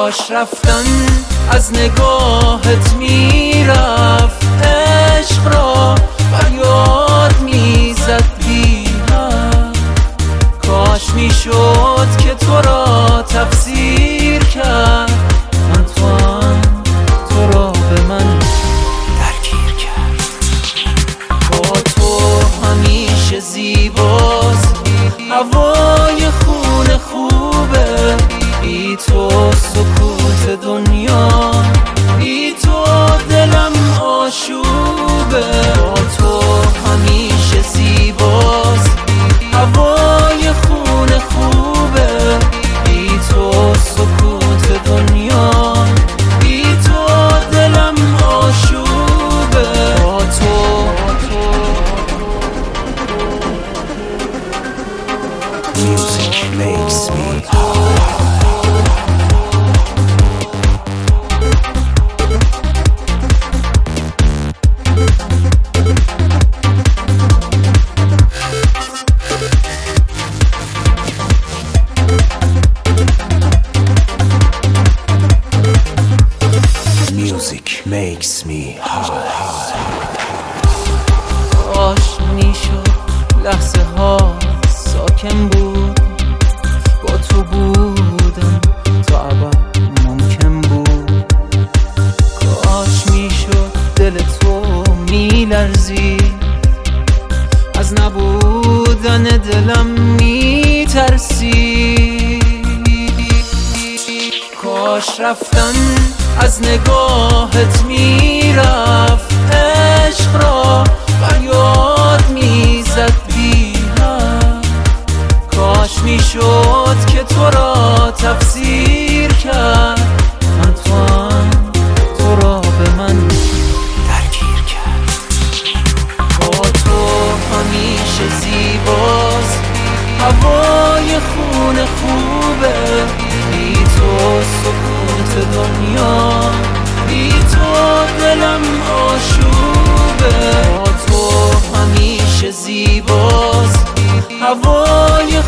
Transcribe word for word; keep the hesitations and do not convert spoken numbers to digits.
کاش رفتن از نگاهت میرفت، عشق را فریاد میزد بی حد. کاش میشد که تو را تفسیر کرد، من تو هم تو را به من درگیر کرد. با تو همیشه زیباست، هوای خونه خوبه، بی تو سکوت دنیا، بی تو دلم آشوبه. با تو همیشه زیباست، هوای خونه خوبه، بی تو سکوت دنیا، بی تو دلم آشوبه. با تو Music makes me high. Music makes me high. کاش میشد لحظه ها ساکن بود، با تو بودم تا ابد ممکن بود. کاش میشد دل تو میلرزید، از نبودن دلم میترسید. کاش رفتن از نگاهت میرفت، عشق را فریاد میزد بی حد. کاش میشد که تو را تفسیر کرد، من تو هم تو را به من درگیر کرد. با تو همیشه زیباست، هوای خونه خوبه، بی تو سکوت دنیا، بی تو دلم آشوبه. با تو همیشه زیباست، هوای